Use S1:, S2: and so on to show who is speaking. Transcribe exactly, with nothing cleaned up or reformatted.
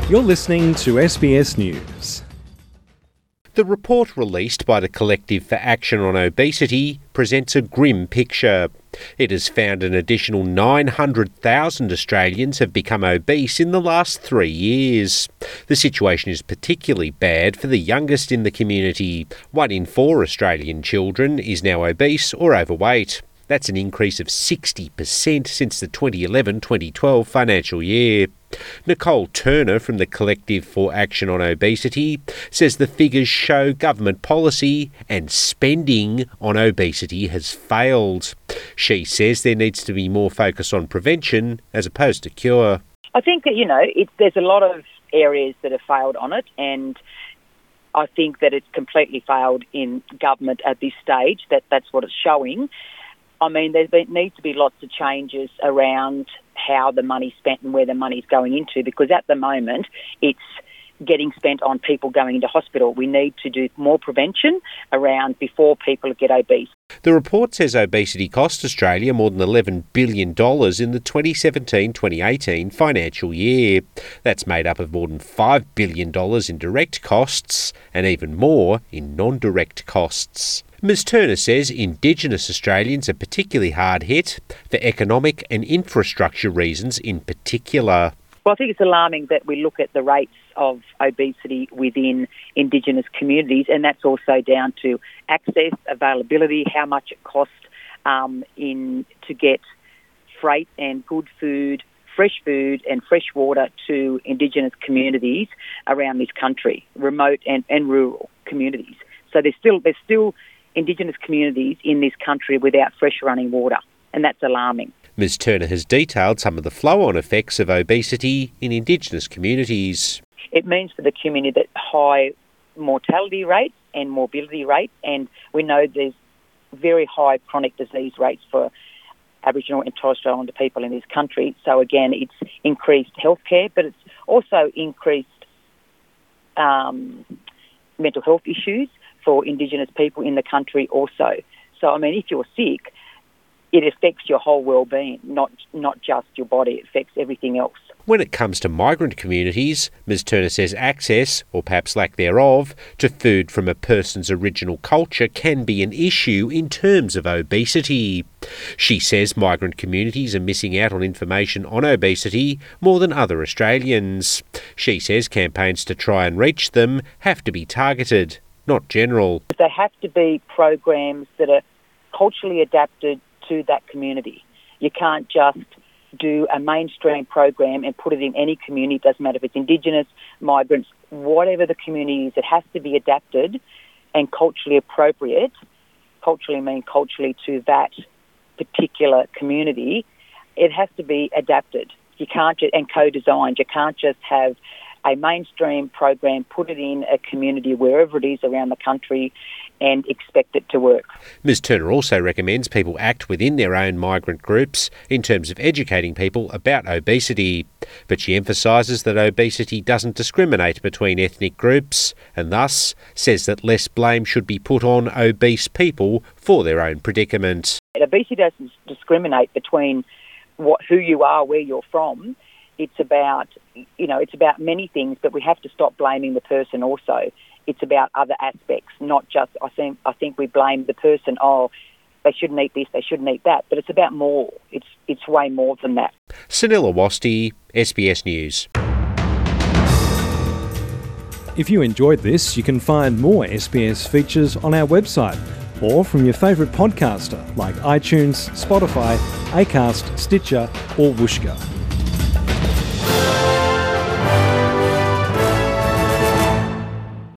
S1: You're listening to S B S News.
S2: The report released by the Collective for Action on Obesity presents a grim picture. It has found an additional nine hundred thousand Australians have become obese in the last three years. The situation is particularly bad for the youngest in the community. One in four Australian children is now obese or overweight. That's an increase of sixty percent since the twenty eleven twenty twelve financial year. Nicole Turner from the Collective for Action on Obesity says the figures show government policy and spending on obesity has failed. She says there needs to be more focus on prevention as opposed to cure.
S3: I think that, you know, it, there's a lot of areas that have failed on it, and I think that it's completely failed in government at this stage. That that's what it's showing. I mean, there needs to be lots of changes around how the money's spent and where the money's going into, because at the moment it's getting spent on people going into hospital. We need to do more prevention around before people get obese.
S2: The report says obesity cost Australia more than eleven billion dollars in the twenty seventeen twenty eighteen financial year. That's made up of more than five billion dollars in direct costs and even more in non-direct costs. Miz Turner says Indigenous Australians are particularly hard hit for economic and infrastructure reasons in particular.
S3: Well, I think it's alarming that we look at the rates of obesity within Indigenous communities, and that's also down to access, availability, how much it costs um, in to get freight and good food, fresh food and fresh water to Indigenous communities around this country, remote and, and rural communities. So there's still there's still Indigenous communities in this country without fresh running water, and that's alarming.
S2: Miz Turner has detailed some of the flow-on effects of obesity in Indigenous communities.
S3: It means for the community that high mortality rates and morbidity rates, and we know there's very high chronic disease rates for Aboriginal and Torres Strait Islander people in this country. So again, it's increased healthcare, but it's also increased um, mental health issues for Indigenous people in the country also. So, I mean, if you're sick, it affects your whole well-being, not not just your body. It affects everything else.
S2: When it comes to migrant communities, Miz Turner says access, or perhaps lack thereof, to food from a person's original culture can be an issue in terms of obesity. She says migrant communities are missing out on information on obesity more than other Australians. She says campaigns to try and reach them have to be targeted, not general.
S3: They have to be programs that are culturally adapted to that community. You can't just do a mainstream program and put it in any community. It doesn't matter if it's Indigenous, migrants, whatever the community is. It has to be adapted and culturally appropriate. Culturally mean culturally to that particular community. It has to be adapted. You can't just, and co-designed. You can't just have a mainstream program, put it in a community wherever it is around the country and expect it to work.
S2: Miz Turner also recommends people act within their own migrant groups in terms of educating people about obesity. But she emphasises that obesity doesn't discriminate between ethnic groups and thus says that less blame should be put on obese people for their own predicament.
S3: Obesity doesn't discriminate between what, who you are, where you're from. It's about, you know, it's about many things, but we have to stop blaming the person also. It's about other aspects, not just, I think, I think we blame the person, oh, they shouldn't eat this, they shouldn't eat that, but it's about more. It's it's way more than that.
S2: Sunil Awasthi, S B S News.
S1: If you enjoyed this, you can find more S B S features on our website or from your favourite podcaster like iTunes, Spotify, Acast, Stitcher or Whooshkaa.